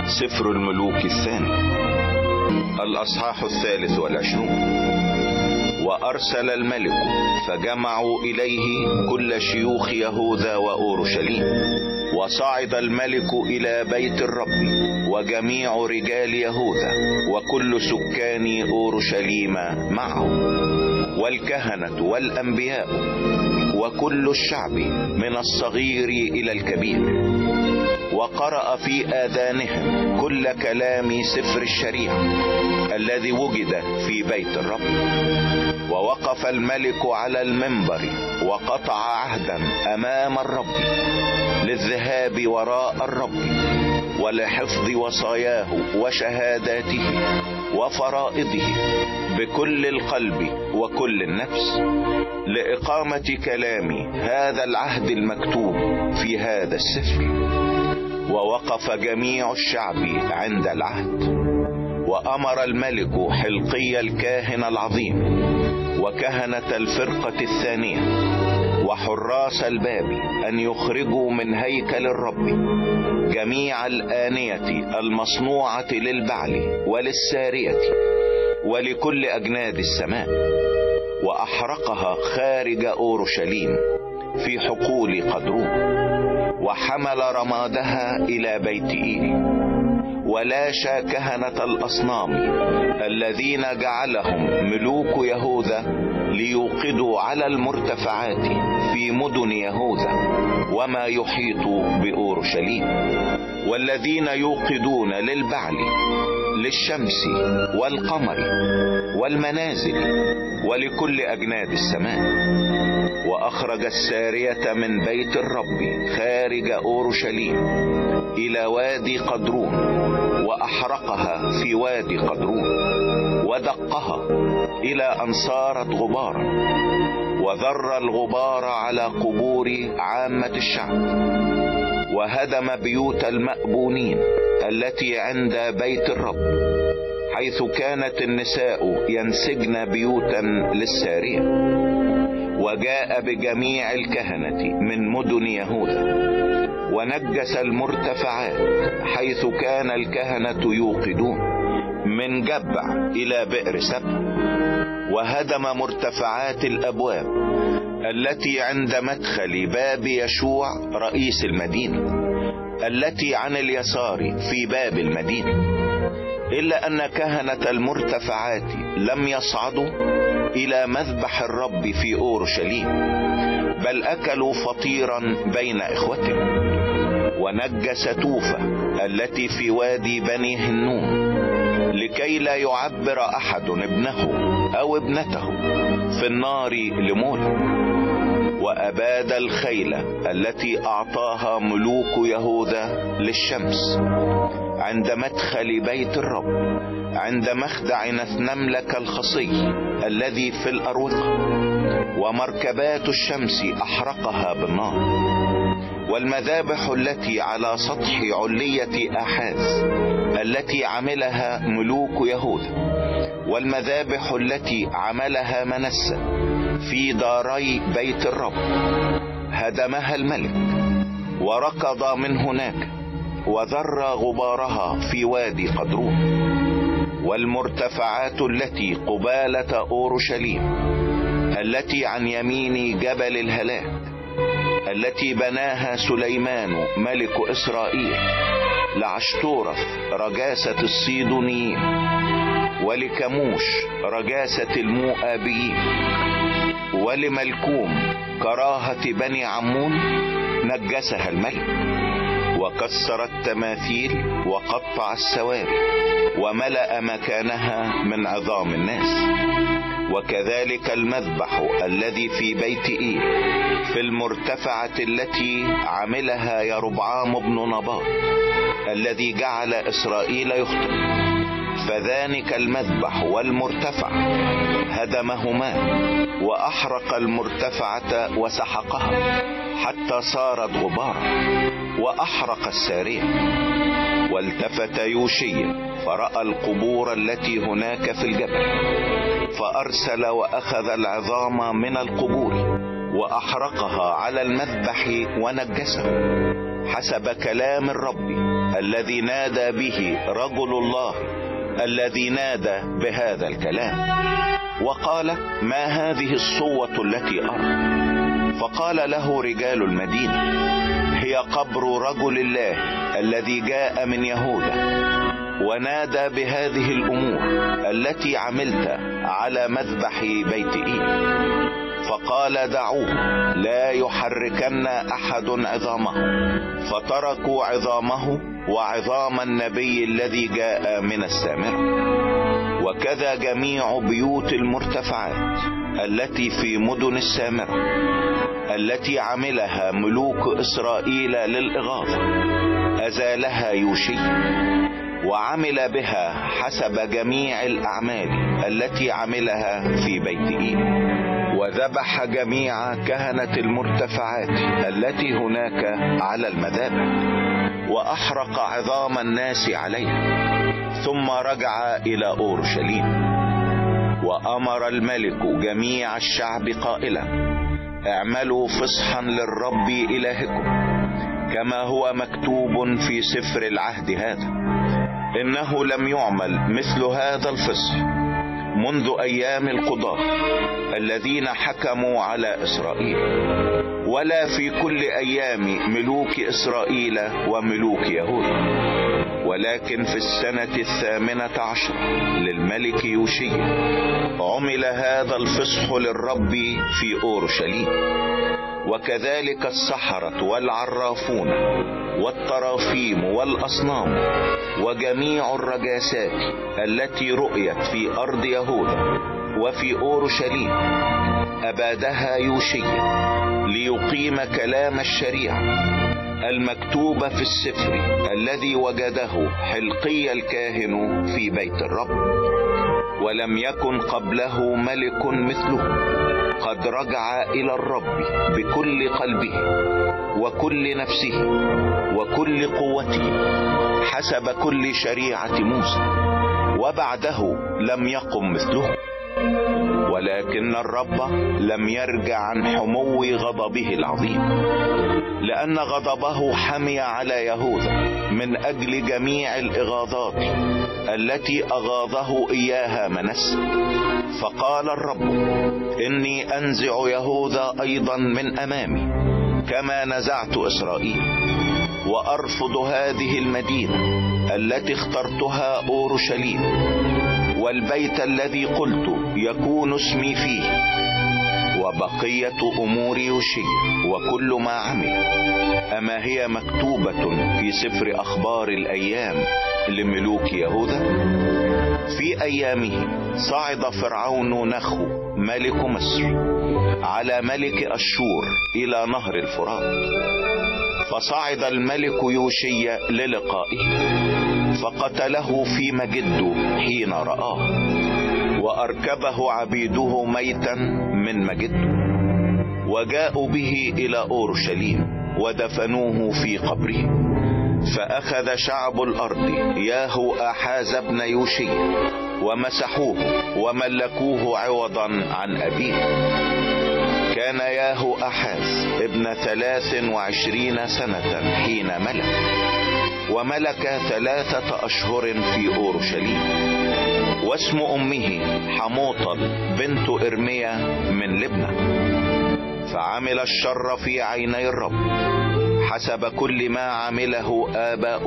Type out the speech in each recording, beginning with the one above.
سفر الملوك الثاني الأصحاح 23. وأرسل الملك فجمعوا إليه كل شيوخ يهوذا وأورشليم، وصعد الملك إلى بيت الرب وجميع رجال يهوذا وكل سكان أورشليم معه، والكهنة والأنبياء وكل الشعب من الصغير إلى الكبير، وقرأ في آذانهم كل كلام سفر الشريعة الذي وجد في بيت الرب. ووقف الملك على المنبر وقطع عهدا أمام الرب للذهاب وراء الرب ولحفظ وصاياه وشهاداته وفرائضه بكل القلب وكل النفس، لإقامة كلام هذا العهد المكتوب في هذا السفر. ووقف جميع الشعب عند العهد. وأمر الملك حلقي الكاهن العظيم وكهنة الفرقة الثانية وحراس الباب أن يخرجوا من هيكل الرب جميع الآنية المصنوعة للبعل وللسارية ولكل أجناد السماء، وأحرقها خارج أورشليم في حقول قدرون، وحمل رمادها إلى بيت إيل. ولاشى كهنة الأصنام الذين جعلهم ملوك يهوذا ليوقدوا على المرتفعات في مدن يهوذا وما يحيط بأورشليم، والذين يوقدون للبعل للشمس والقمر والمنازل ولكل أجناد السماء. وأخرج السارية من بيت الرب خارج أورشليم إلى وادي قدرون، وأحرقها في وادي قدرون، ودقها إلى أن صارت غبارا، وذر الغبار على قبور عامة الشعب. وهدم بيوت المأبونين التي عند بيت الرب، حيث كانت النساء ينسجن بيوتا للسارية. وجاء بجميع الكهنة من مدن يهوذا ونجس المرتفعات حيث كان الكهنة يوقدون من جبع إلى بئر سبع. وهدم مرتفعات الأبواب التي عند مدخل باب يشوع رئيس المدينة التي عن اليسار في باب المدينة، إلا أن كهنة المرتفعات لم يصعدوا إلى مذبح الرب في أورشليم، بل أكلوا فطيرا بين إخوتهم. ونجس توفة التي في وادي بني هنوم، لكي لا يعبر أحد ابنه أو ابنته في النار لموت. وأباد الخيل التي أعطاها ملوك يهوذا للشمس عند مدخل بيت الرب عند مخدع نثنملك الخصي الذي في الأروقة. ومركبات الشمس أحرقها بالنار. والمذابح التي على سطح علية آحاز التي عملها ملوك يهوذا، والمذابح التي عملها منسى في داري بيت الرب، هدمها الملك وركض من هناك وذر غبارها في وادي قدرون. والمرتفعات التي قبالة أورشليم التي عن يمين جبل الهلاك، التي بناها سليمان ملك إسرائيل لعشتورث رجاسة الصيدونيين، ولكموش رجاسة المؤابيين، ولملكوم كراهة بني عمون، نجسها الملك. وكسر التماثيل وقطع السواري وملأ مكانها من عظام الناس. وكذلك المذبح الذي في بيت إيل في المرتفعة التي عملها يربعام بن نباط الذي جعل إسرائيل يخطئ، فذلك المذبح والمرتفع هدمهما، وأحرق المرتفعة وسحقها حتى صارت غبارا، وأحرق السارية. والتفت يوشيا فرأى القبور التي هناك في الجبل، فأرسل وأخذ العظام من القبور وأحرقها على المذبح ونجسه حسب كلام الرب الذي نادى به رجل الله الذي نادى بهذا الكلام، وقال: ما هذه الصوة التي أرى؟ فقال له رجال المدينة: هي قبر رجل الله الذي جاء من يهوذا ونادى بهذه الأمور التي عملت على مذبح بيت إيل. فقال: دعوه لا يحركن أحد عظامه. فتركوا عظامه وعظام النبي الذي جاء من السامرة. وكذا جميع بيوت المرتفعات التي في مدن السامرة التي عملها ملوك إسرائيل للإغاظة أزالها يوشيا، وعمل بها حسب جميع الأعمال التي عملها في بيت إيل. وذبح جميع كهنة المرتفعات التي هناك على المذابح، وأحرق عظام الناس عليها، ثم رجع إلى أورشليم. وأمر الملك جميع الشعب قائلا: اعملوا فصحا للرب إلهكم كما هو مكتوب في سفر العهد هذا. إنه لم يعمل مثل هذا الفصح منذ أيام القضاة الذين حكموا على إسرائيل، ولا في كل أيام ملوك إسرائيل وملوك يهوذا، ولكن في السنة 18 للملك يوشيا عمل هذا الفصح للرب في أورشليم. وكذلك السحرة والعرافون والطرافيم والأصنام وجميع الرجاسات التي رؤيت في أرض يهوذا وفي أورشليم أبادها يوشيا ليقيم كلام الشريعة المكتوبة في السفر الذي وجده حلقي الكاهن في بيت الرب. ولم يكن قبله ملك مثله قد رجع إلى الرب بكل قلبه وكل نفسه وكل قوته حسب كل شريعة موسى، وبعده لم يقم مثله. ولكن الرب لم يرجع عن حمو غضبه العظيم، لأن غضبه حمي على يهوذا من أجل جميع الإغاظات التي أغاظه إياها منسى. فقال الرب: إني أنزع يهوذا أيضا من أمامي كما نزعت إسرائيل، وأرفض هذه المدينة التي اخترتها أورشليم، والبيت الذي قلت يكون اسمي فيه، وبقية أمور يوشيا وكل ما عمل. أما هي مكتوبة في سفر أخبار الأيام لملوك يهوذا؟ في أيامه صعد فرعون نخو ملك مصر على ملك أشور إلى نهر الفرات، فصعد الملك يوشيا للقائه فقتله في مجده حين رآه، وأركبه عبيده ميتا من مجده، وجاءوا به إلى أورشليم ودفنوه في قبره. فأخذ شعب الأرض ياهو أحاز ابن يوشيا ومسحوه وملكوه عوضا عن أبيه. كان ياهو أحاز ابن 23 سنة حين ملك، وملك 3 أشهر في أورشليم. واسم أمه حموطل بنت إرميا من لبنى. فعمل الشر في عيني الرب حسب كل ما عمله آباؤه،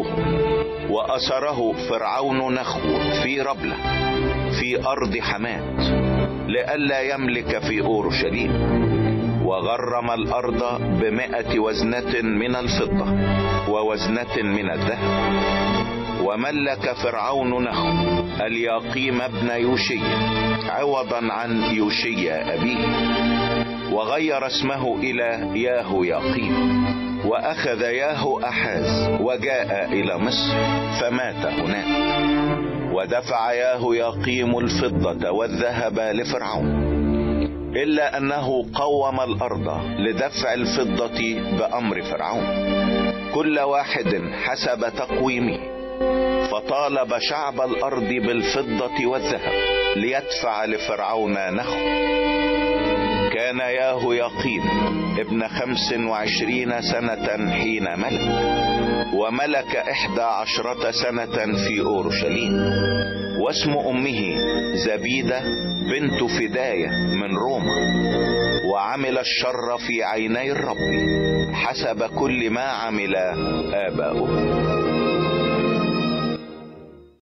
وأسره فرعون نخو في ربلة في أرض حمات لئلا يملك في أورشليم، وغرم الأرض ب100 وزنة من الفضة ووزنة من الذهب. وملك فرعون نخو الياقيم ابن يوشيا عوضا عن يوشيا أبيه، وغير اسمه إلى ياهو ياقيم. وأخذ ياهو أحاز وجاء إلى مصر فمات هناك. ودفع ياهو ياقيم الفضة والذهب لفرعون، إلا أنه قوم الأرض لدفع الفضة بأمر فرعون كل واحد حسب تقويمه، فطالب شعب الأرض بالفضة والذهب ليدفع لفرعون نخو. كان يهوياقيم ابن 25 سنة حين ملك، وملك 11 سنة في أورشليم. واسم أمه زبيدة بنت فداية من روما. وعمل الشر في عيني الرب حسب كل ما عمل آباؤه.